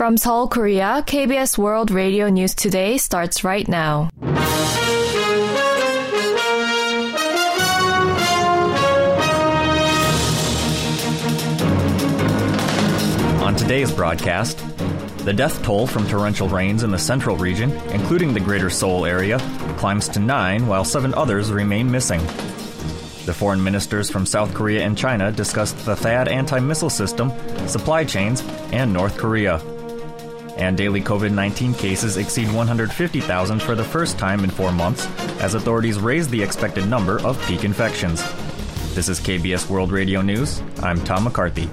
From Seoul, Korea, KBS World Radio News Today starts right now. On today's broadcast, the death toll from torrential rains in the central region, including the greater Seoul area, climbs to 9 while 7 others remain missing. The foreign ministers from South Korea and China discussed the THAAD anti-missile system, supply chains, and North Korea. And daily COVID-19 cases exceed 150,000 for the first time in 4 months, as authorities raise the expected number of peak infections. This is KBS World Radio News. I'm Tom McCarthy.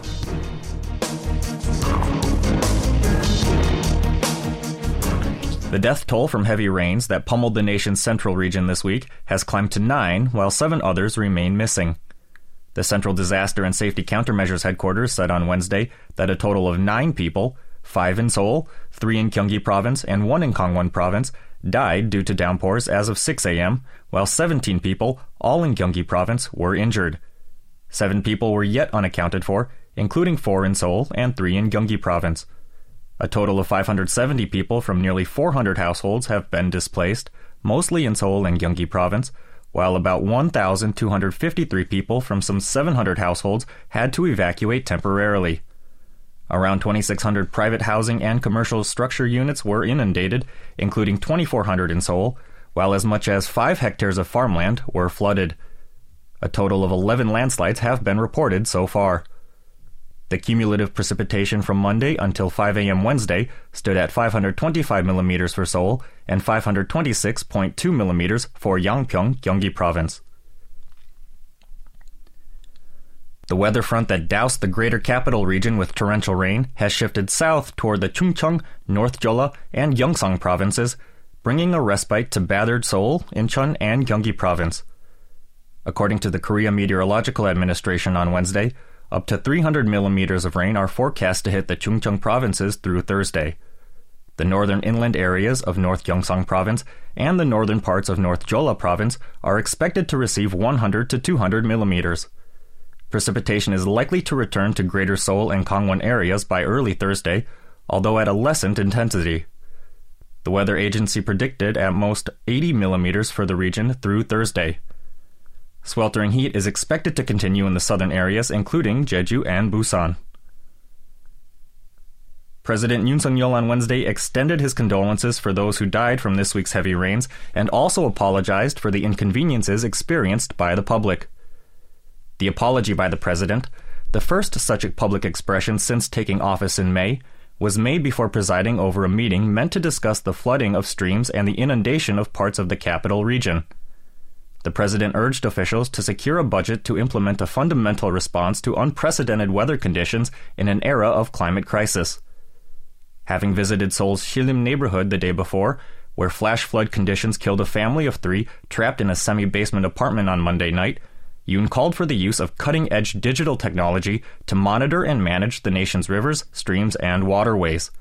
The death toll from heavy rains that pummeled the nation's central region this week has climbed to 9, while 7 others remain missing. The Central Disaster and Safety Countermeasures Headquarters said on Wednesday that a total of 9 people, 5 in Seoul, 3 in Gyeonggi Province, and 1 in Gangwon Province, died due to downpours as of 6 a.m., while 17 people, all in Gyeonggi Province, were injured. 7 people were yet unaccounted for, including 4 in Seoul and 3 in Gyeonggi Province. A total of 570 people from nearly 400 households have been displaced, mostly in Seoul and Gyeonggi Province, while about 1,253 people from some 700 households had to evacuate temporarily. Around 2,600 private housing and commercial structure units were inundated, including 2,400 in Seoul, while as much as 5 hectares of farmland were flooded. A total of 11 landslides have been reported so far. The cumulative precipitation from Monday until 5 a.m. Wednesday stood at 525 millimeters for Seoul and 526.2 millimeters for Yangpyeong, Gyeonggi Province. The weather front that doused the greater capital region with torrential rain has shifted south toward the Chungcheong, North Jeolla, and Gyeongsang provinces, bringing a respite to battered Seoul, Incheon, and Gyeonggi Province. According to the Korea Meteorological Administration on Wednesday, up to 300 millimeters of rain are forecast to hit the Chungcheong provinces through Thursday. The northern inland areas of North Gyeongsang Province and the northern parts of North Jeolla Province are expected to receive 100 to 200 millimeters. Precipitation is likely to return to greater Seoul and Gangwon areas by early Thursday, although at a lessened intensity. The weather agency predicted at most 80 millimeters for the region through Thursday. Sweltering heat is expected to continue in the southern areas, including Jeju and Busan. President Yoon Suk-yeol on Wednesday extended his condolences for those who died from this week's heavy rains and also apologized for the inconveniences experienced by the public. The apology by the president, the first such public expression since taking office in May, was made before presiding over a meeting meant to discuss the flooding of streams and the inundation of parts of the capital region. The president urged officials to secure a budget to implement a fundamental response to unprecedented weather conditions in an era of climate crisis. Having visited Seoul's Shilim neighborhood the day before, where flash flood conditions killed a family of 3 trapped in a semi-basement apartment on Monday night, Yoon called for the use of cutting-edge digital technology to monitor and manage the nation's rivers, streams, and waterways.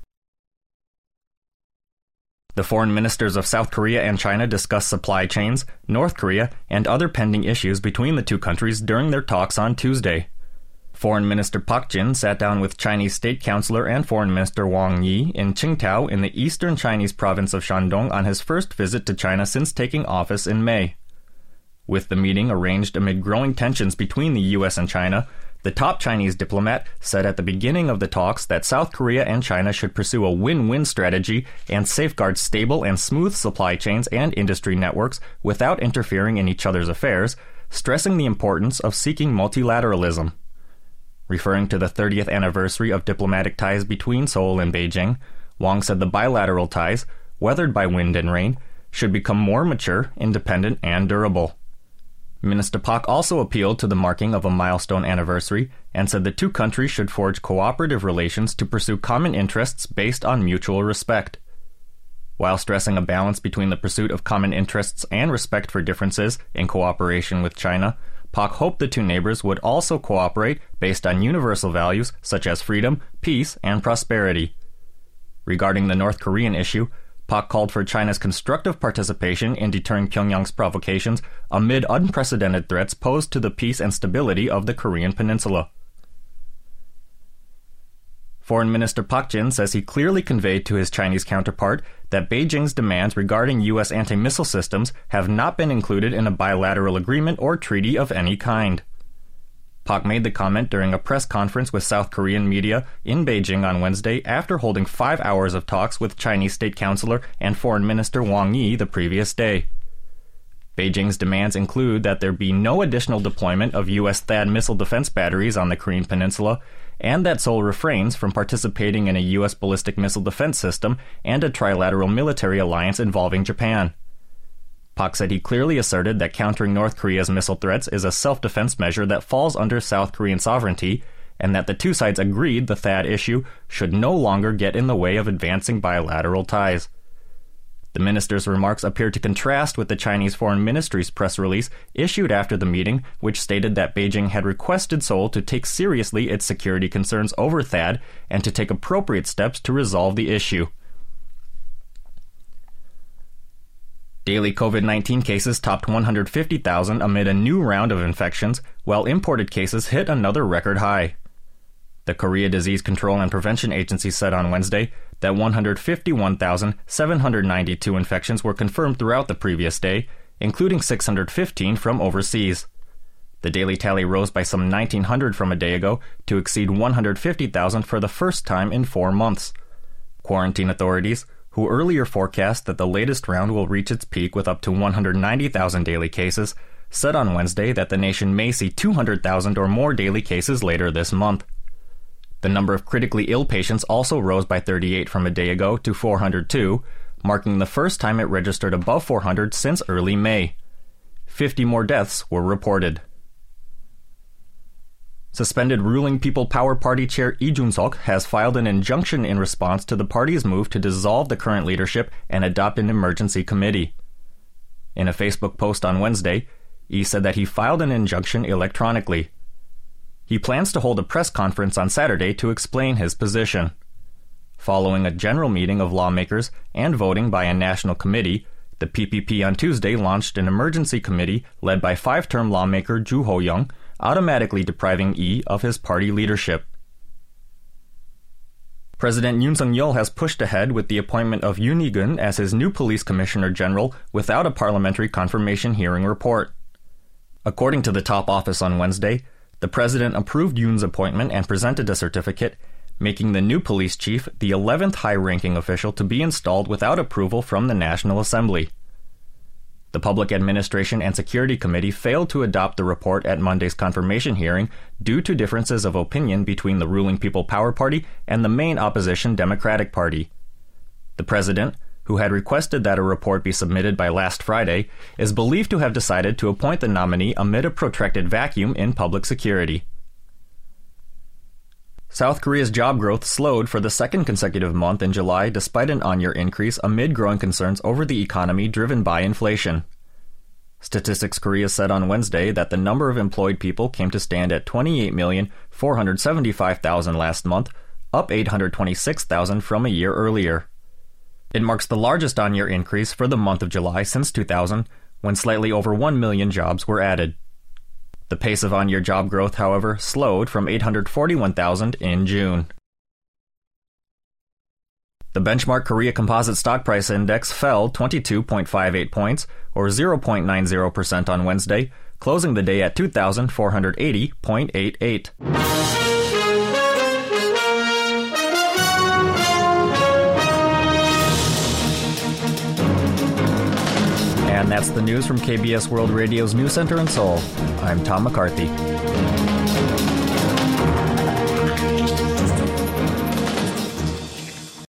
The foreign ministers of South Korea and China discussed supply chains, North Korea, and other pending issues between the two countries during their talks on Tuesday. Foreign Minister Park Jin sat down with Chinese State Councilor and Foreign Minister Wang Yi in Qingdao in the eastern Chinese province of Shandong on his first visit to China since taking office in May. With the meeting arranged amid growing tensions between the U.S. and China, the top Chinese diplomat said at the beginning of the talks that South Korea and China should pursue a win-win strategy and safeguard stable and smooth supply chains and industry networks without interfering in each other's affairs, stressing the importance of seeking multilateralism. Referring to the 30th anniversary of diplomatic ties between Seoul and Beijing, Wang said the bilateral ties, weathered by wind and rain, should become more mature, independent, and durable. Minister Park also appealed to the marking of a milestone anniversary and said the two countries should forge cooperative relations to pursue common interests based on mutual respect. While stressing a balance between the pursuit of common interests and respect for differences in cooperation with China, Park hoped the two neighbors would also cooperate based on universal values such as freedom, peace, and prosperity. Regarding the North Korean issue, Park called for China's constructive participation in deterring Pyongyang's provocations amid unprecedented threats posed to the peace and stability of the Korean peninsula. Foreign Minister Pak Jin says he clearly conveyed to his Chinese counterpart that Beijing's demands regarding U.S. anti-missile systems have not been included in a bilateral agreement or treaty of any kind. Pak made the comment during a press conference with South Korean media in Beijing on Wednesday after holding 5 hours of talks with Chinese State Councilor and Foreign Minister Wang Yi the previous day. Beijing's demands include that there be no additional deployment of U.S. THAAD missile defense batteries on the Korean Peninsula, and that Seoul refrains from participating in a U.S. ballistic missile defense system and a trilateral military alliance involving Japan. Pak said he clearly asserted that countering North Korea's missile threats is a self-defense measure that falls under South Korean sovereignty, and that the two sides agreed the THAAD issue should no longer get in the way of advancing bilateral ties. The minister's remarks appear to contrast with the Chinese Foreign Ministry's press release issued after the meeting, which stated that Beijing had requested Seoul to take seriously its security concerns over THAAD and to take appropriate steps to resolve the issue. Daily COVID-19 cases topped 150,000 amid a new round of infections, while imported cases hit another record high. The Korea Disease Control and Prevention Agency said on Wednesday that 151,792 infections were confirmed throughout the previous day, including 615 from overseas. The daily tally rose by some 1,900 from a day ago to exceed 150,000 for the first time in 4 months. Quarantine authorities, who earlier forecast that the latest round will reach its peak with up to 190,000 daily cases, said on Wednesday that the nation may see 200,000 or more daily cases later this month. The number of critically ill patients also rose by 38 from a day ago to 402, marking the first time it registered above 400 since early May. 50 more deaths were reported. Suspended ruling People Power Party chair Lee Jun-seok has filed an injunction in response to the party's move to dissolve the current leadership and adopt an emergency committee. In a Facebook post on Wednesday, Lee said that he filed an injunction electronically. He plans to hold a press conference on Saturday to explain his position. Following a general meeting of lawmakers and voting by a national committee, the PPP on Tuesday launched an emergency committee led by 5-term lawmaker Ju Ho-young, automatically depriving Lee of his party leadership. President Yoon Suk-yeol has pushed ahead with the appointment of Yoon Hee-gun as his new police commissioner general without a parliamentary confirmation hearing report. According to the top office on Wednesday, the president approved Yoon's appointment and presented a certificate, making the new police chief the 11th high-ranking official to be installed without approval from the National Assembly. The Public Administration and Security Committee failed to adopt the report at Monday's confirmation hearing due to differences of opinion between the ruling People Power Party and the main opposition Democratic Party. The president, who had requested that a report be submitted by last Friday, is believed to have decided to appoint the nominee amid a protracted vacuum in public security. South Korea's job growth slowed for the second consecutive month in July despite an on-year increase amid growing concerns over the economy driven by inflation. Statistics Korea said on Wednesday that the number of employed people came to stand at 28,475,000 last month, up 826,000 from a year earlier. It marks the largest on-year increase for the month of July since 2000, when slightly over 1 million jobs were added. The pace of on-year job growth, however, slowed from 841,000 in June. The benchmark Korea Composite Stock Price Index fell 22.58 points, or 0.90% on Wednesday, closing the day at 2,480.88. And that's the news from KBS World Radio's News Center in Seoul. I'm Tom McCarthy.